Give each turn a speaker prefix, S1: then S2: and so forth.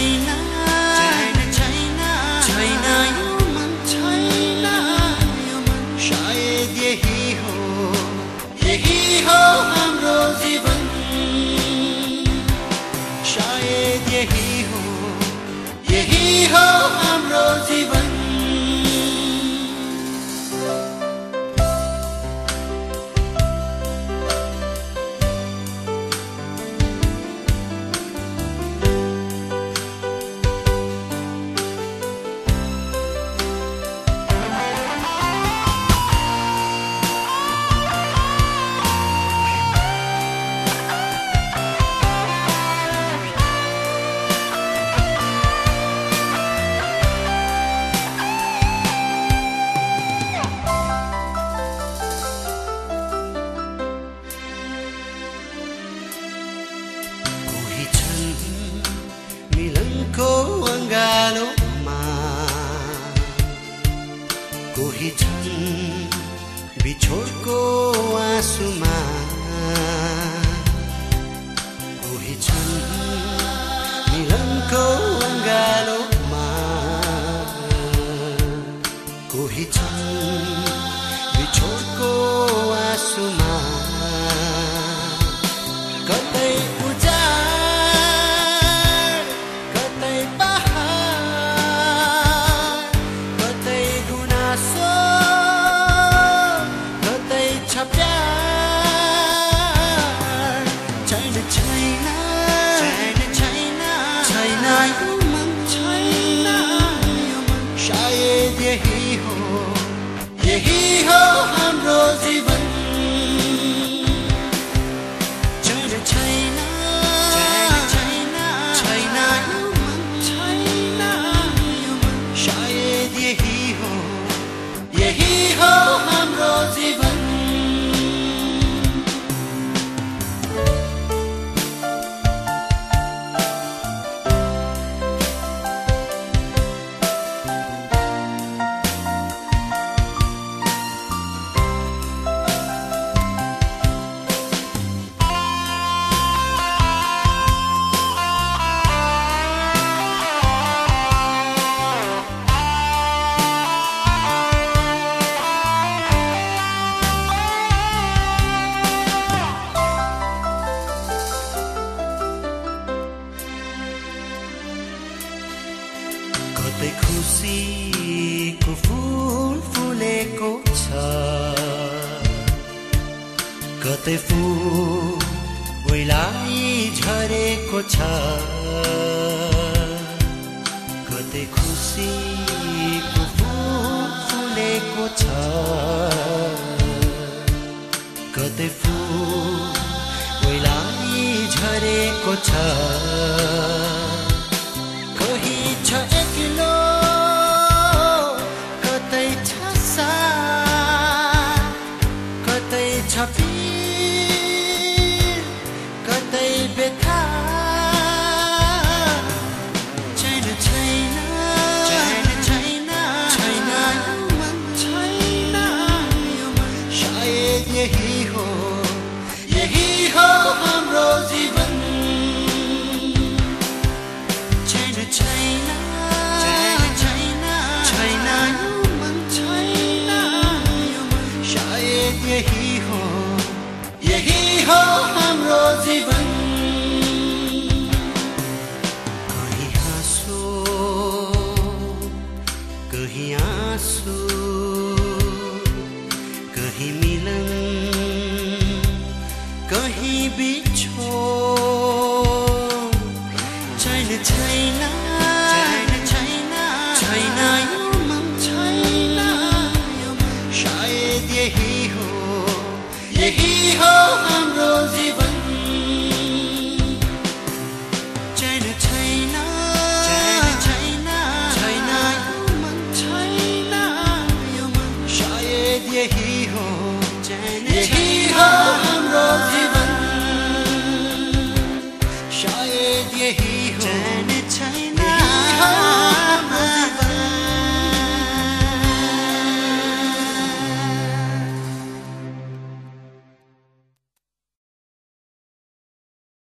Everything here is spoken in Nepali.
S1: मिलनको अङ्गालोमा कोही छन् बिछोडको आँसुमा कोही छन् मिलनको अङ्गालोमा कोही छन् बिछोडको आँसुमा कतै यही हो हाम्रो जीवन छैन छैन छैन छैन छैन शायद यही हो हाम्रो जीवन कतै खुसीको फूल फुलेको छ कतै फूल ओइलाई झरेको छ कतै खुसीको फूल फुलेको छ कतै फूल ओइलाई झरेको छ कोही छ एक्लो कतै छ साथ कतै छ पीर कतै व्यथा छैन छैन छैन छैन छैन छैन शायद यही हो हाम्रो जीवन China, China, China, China, शायद यही हो हाम्रो जीवन कहीं हाँसो कहीं आँसू कहीं मिलन कहीं बिछोड छैन छैन यही हो हाम्रो जीवन छैन छैन छैन छैन छैन शायद यही हो